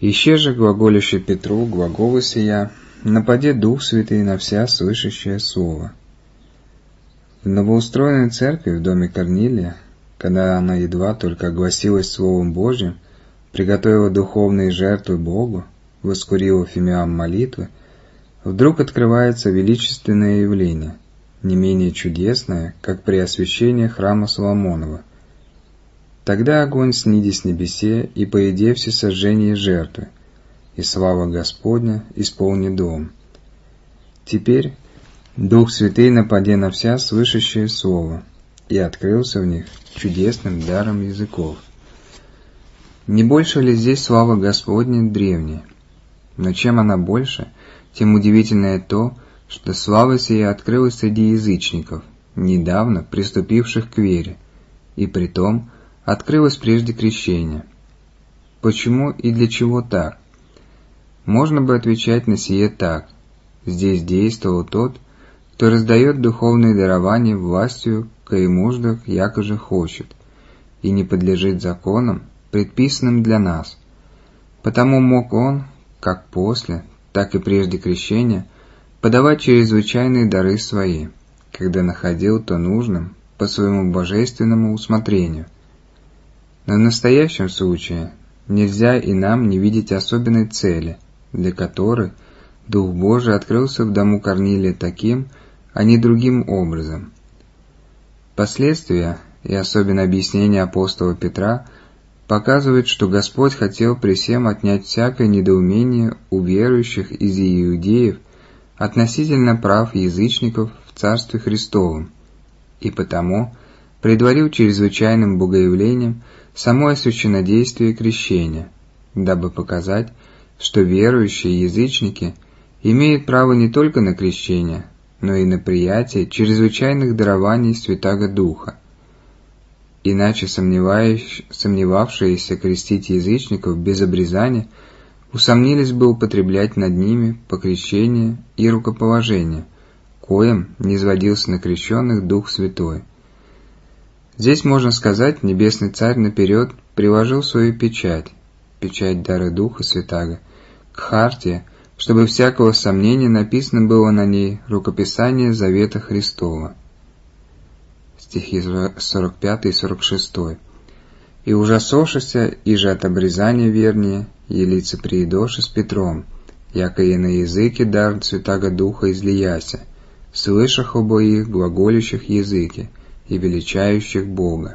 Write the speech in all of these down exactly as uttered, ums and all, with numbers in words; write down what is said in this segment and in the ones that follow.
Ище же глаголющий Петру глаголы сия, нападе Дух Святый на вся слышащее слово. В новоустроенной церкви в доме Корнилия, когда она едва только огласилась Словом Божьим, приготовила духовные жертвы Богу, воскурила фимиам молитвы, вдруг открывается величественное явление, не менее чудесное, как при освящении храма Соломонова. Тогда огонь сниди с небесе и поеде всесожжение жертвы, и слава Господня исполни дом. Теперь Дух Святый нападе на вся слышащее слово, и открылся в них чудесным даром языков. Не больше ли здесь слава Господня древняя? Но чем она больше, тем удивительнее то, что слава сия открылась среди язычников, недавно приступивших к вере, и притом открылась прежде крещения. Почему и для чего так? Можно бы отвечать на сие так. Здесь действовал тот, кто раздает духовные дарования властью, коемуждах якоже хочет, и не подлежит законам, предписанным для нас. Потому мог он, как после, так и прежде крещения, подавать чрезвычайные дары свои, когда находил то нужным по своему божественному усмотрению. Но в настоящем случае нельзя и нам не видеть особенной цели, для которой Дух Божий открылся в дому Корнилия таким, а не другим образом. Последствия, и особенно объяснение апостола Петра, показывают, что Господь хотел при всем отнять всякое недоумение у верующих из иудеев относительно прав язычников в Царстве Христовом, и потому предварил чрезвычайным богоявлением само священнодействие крещения, дабы показать, что верующие язычники имеют право не только на крещение, но и на приятие чрезвычайных дарований Святаго Духа. Иначе сомневавшиеся крестить язычников без обрезания усомнились бы употреблять над ними покрещение и рукоположение, коим низводился на крещенных Дух Святой. Здесь, можно сказать, Небесный Царь наперед приложил свою печать, печать дара Духа Святаго, к хартии, чтобы всякого сомнения написано было на ней рукописание Завета Христова. Стихи сорок пятый и сорок шестой. «И ужасошися, и же от обрезания вернее, елица приедоши с Петром, яко и на языке дар Святаго Духа излияся, слышах обоих глаголющих языке и величающих Бога».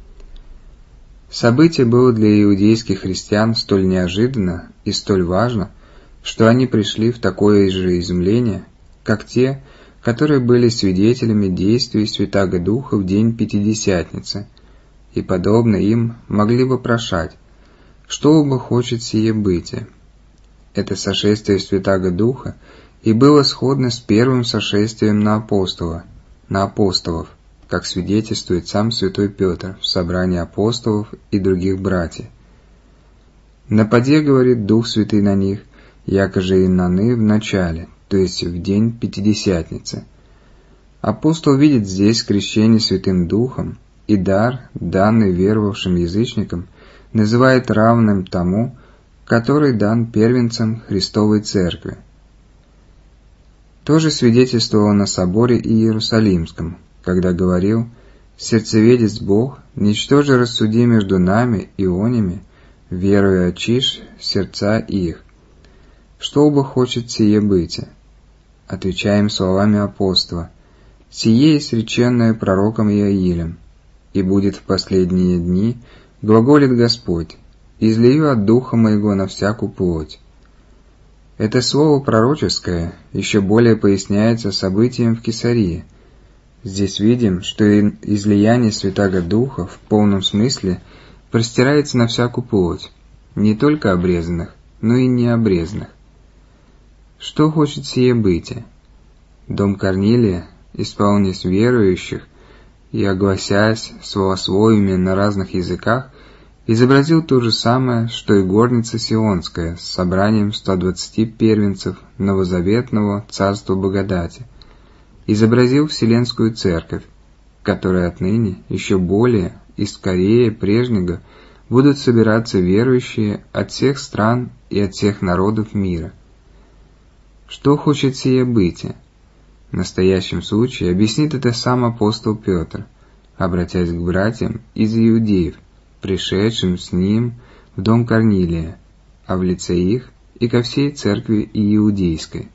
Событие было для иудейских христиан столь неожиданно и столь важно, что они пришли в такое же изумление, как те, которые были свидетелями действий Святаго Духа в день Пятидесятницы, и, подобно им, могли вопрошать, что бы хочет сие бытие. Это сошествие Святаго Духа и было сходно с первым сошествием на апостола, на апостолов, как свидетельствует сам святой Петр в собрании апостолов и других братьев. «Нападе, — говорит Дух Святый на них, — якоже и наны в начале, то есть в день Пятидесятницы». Апостол видит здесь крещение Святым Духом, и дар, данный веровавшим язычникам, называет равным тому, который дан первенцам Христовой Церкви. То же свидетельствовал на соборе Иерусалимском, когда говорил: «Сердцеведец Бог, ничтоже рассуди между нами и онями, веруя очишь сердца их. Что бы хочет сие бытие?» Отвечаем словами апостола: «Сие есть реченное пророком Иоилем, и будет в последние дни, глаголит Господь, излию от Духа Моего на всякую плоть». Это слово пророческое еще более поясняется событием в Кесарии. Здесь видим, что излияние Святаго Духа в полном смысле простирается на всякую плоть, не только обрезанных, но и необрезанных. Что хочет сие бытие? Дом Корнилия, исполнясь верующих и огласясь словословиями на разных языках, изобразил то же самое, что и горница Сионская с собранием ста двадцати первенцев новозаветного царства благодати, изобразил Вселенскую Церковь, которая отныне еще более и скорее прежнего будут собираться верующие от всех стран и от всех народов мира. Что хочет сие бытие? В настоящем случае объяснит это сам апостол Петр, обратясь к братьям из иудеев, пришедшим с ним в дом Корнилия, а в лице их и ко всей церкви иудейской.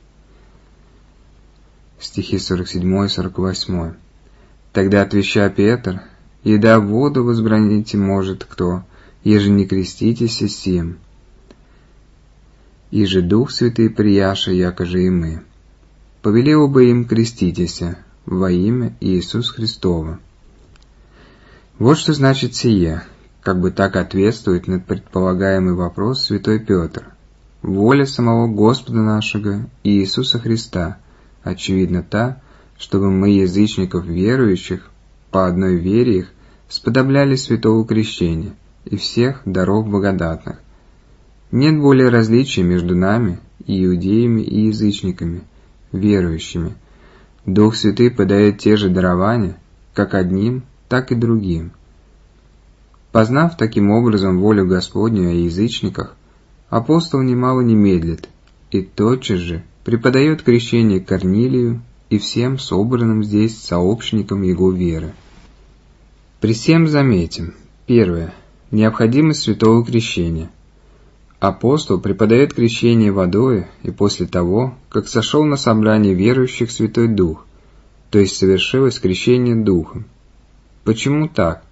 Стихи сорок семь и сорок восемь. Тогда отвеча Петр: «Еда воду возбраните может кто, еже не креститесь и сим, и же Дух Святый прияша, якоже и мы. Повелел бы им креститеся во имя Иисус Христова». Вот что значит сие, как бы так ответствует на предполагаемый вопрос святой Петр. Воля самого Господа нашего Иисуса Христа, очевидно та, чтобы мы, язычников верующих, по одной вере их, сподобляли святого крещения и всех даров благодатных. Нет более различия между нами, иудеями и язычниками, верующими. Дух Святый подает те же дарования, как одним, так и другим. Познав таким образом волю Господню о язычниках, апостол немало не медлит и тотчас же преподает крещение Корнилию и всем собранным здесь сообщникам его веры. При всем заметим: первое. Необходимость святого крещения. Апостол преподает крещение водою и после того, как сошел на собрание верующих Святой Дух, то есть совершилось крещение Духом. Почему так?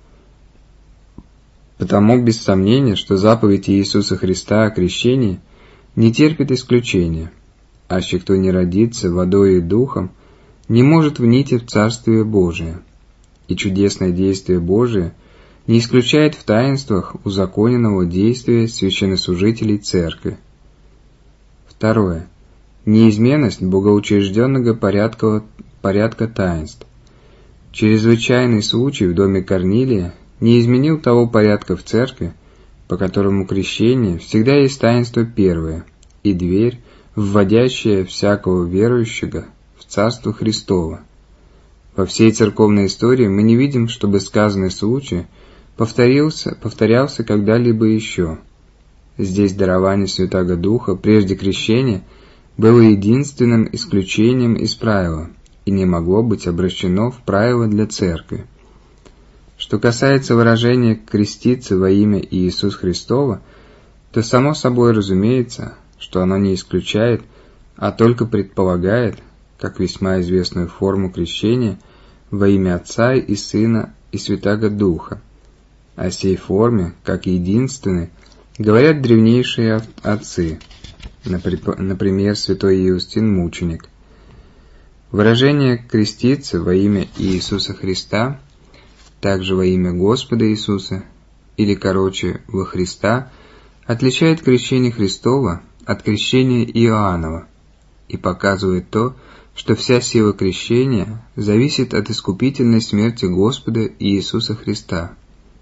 Потому без сомнения, что заповедь Иисуса Христа о крещении не терпит исключения, аще кто не родится водой и Духом, не может внийти в Царствие Божие, и чудесное действие Божие не исключает в таинствах узаконенного действия священнослужителей Церкви. Второе. Неизменность богоучрежденного порядка, порядка таинств. Чрезвычайный случай в доме Корнилия не изменил того порядка в Церкви, по которому крещение всегда есть таинство первое и дверь, вводящая всякого верующего в Царство Христово. Во всей церковной истории мы не видим, чтобы сказанный случай повторился, повторялся когда-либо еще. Здесь дарование Святаго Духа прежде крещения было единственным исключением из правила и не могло быть обращено в правило для Церкви. Что касается выражения «креститься во имя Иисуса Христова», то само собой разумеется, что оно не исключает, а только предполагает, как весьма известную форму крещения, во имя Отца и Сына и Святаго Духа. О сей форме, как единственной, говорят древнейшие отцы, например, святой Иустин Мученик. Выражение «креститься во имя Иисуса Христа», также во имя Господа Иисуса, или, короче, во Христа, отличает крещение Христова от крещения Иоаннова и показывает то, что вся сила крещения зависит от искупительной смерти Господа Иисуса Христа.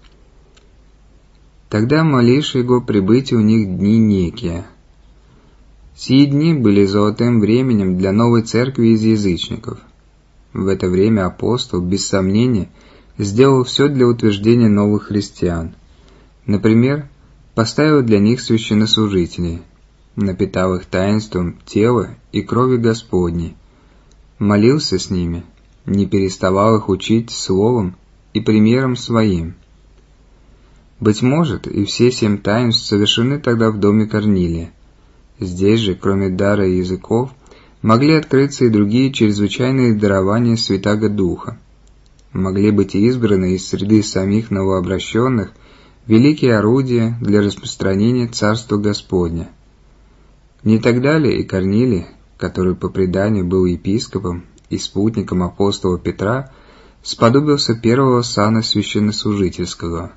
Тогда малейшее его прибытие у них дни некие. Сии дни были золотым временем для новой церкви из язычников. В это время апостол, без сомнения, сделал все для утверждения новых христиан. Например, поставил для них священнослужителей, напитал их таинством тела и крови Господней, молился с ними, не переставал их учить словом и примером своим. Быть может, и все семь таинств совершены тогда в доме Корнилия. Здесь же, кроме дара языков, могли открыться и другие чрезвычайные дарования Святаго Духа. Могли быть избраны из среды самих новообращенных великие орудия для распространения Царства Господня. Не тогда ли и Корнилий, который по преданию был епископом и спутником апостола Петра, сподобился первого сана священнослужительского?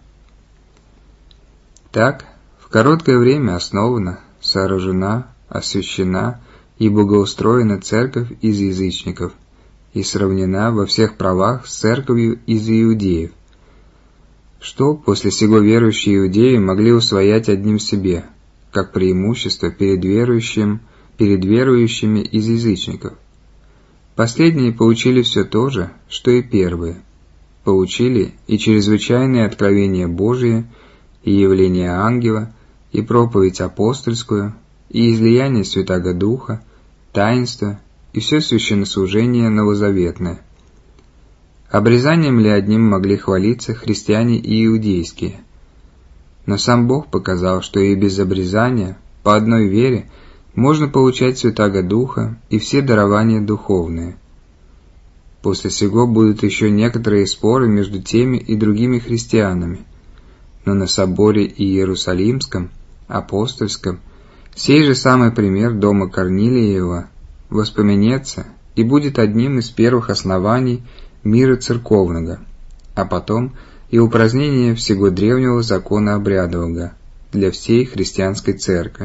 Так, в короткое время основана, сооружена, освящена и благоустроена церковь из язычников и сравнена во всех правах с церковью из иудеев. Что после сего верующие иудеи могли усвоять одним себе, как преимущество перед верующим, перед верующими из язычников? Последние получили все то же, что и первые. Получили и чрезвычайное откровение Божие, и явление ангела, и проповедь апостольскую, и излияние Святаго Духа, таинство и все священнослужение новозаветное. Обрезанием ли одним могли хвалиться христиане и иудейские? Но сам Бог показал, что и без обрезания, по одной вере, можно получать Святаго Духа и все дарования духовные. После сего будут еще некоторые споры между теми и другими христианами, но на соборе Иерусалимском, апостольском, сей же самый пример дома Корнилиева воспоменется и будет одним из первых оснований мира церковного, а потом и упразднение всего древнего закона обрядового для всей христианской церкви.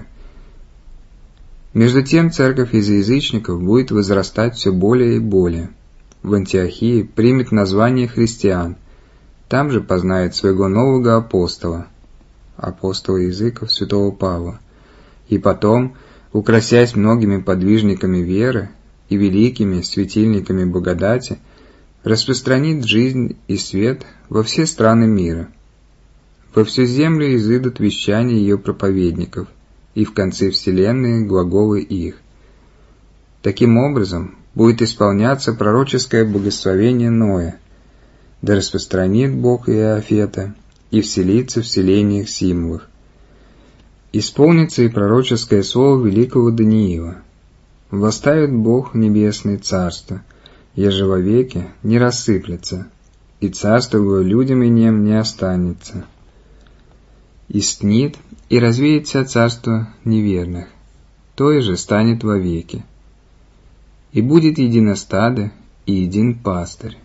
Между тем церковь из язычников будет возрастать все более и более. В Антиохии примет название христиан, там же познает своего нового апостола, апостола языков святого Павла, и потом, украсясь многими подвижниками веры и великими светильниками благодати, распространит жизнь и свет во все страны мира. Во всю землю изыдут вещания ее проповедников, и в конце вселенной глаголы их. Таким образом, будет исполняться пророческое благословение Ноя: да распространит Бог Иофета и вселится в селениях Симовых. Исполнится и пророческое слово великого Даниила: восставит Бог небесное царство, еже вовеки не рассыплется, и царство его людям и нем не останется. И стнит, и развеется царство неверных, то и же станет вовеки. И будет едино стадо и един пастырь.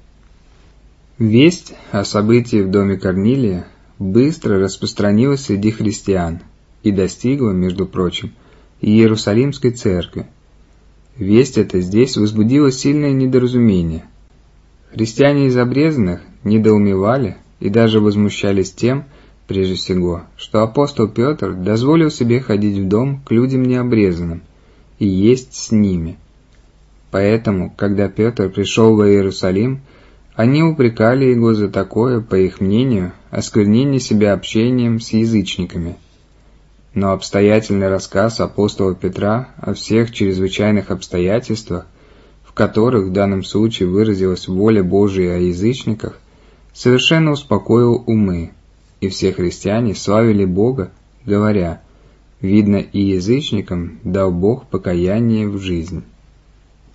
Весть о событии в доме Корнилия быстро распространилась среди христиан и достигла, между прочим, и Иерусалимской церкви. Весть эта здесь возбудила сильное недоразумение. Христиане из обрезанных недоумевали и даже возмущались тем, прежде всего, что апостол Петр дозволил себе ходить в дом к людям необрезанным и есть с ними. Поэтому, когда Петр пришел в Иерусалим, они упрекали его за такое, по их мнению, осквернение себя общением с язычниками. Но обстоятельный рассказ апостола Петра о всех чрезвычайных обстоятельствах, в которых в данном случае выразилась воля Божия о язычниках, совершенно успокоил умы, и все христиане славили Бога, говоря: «Видно, и язычникам дал Бог покаяние в жизнь».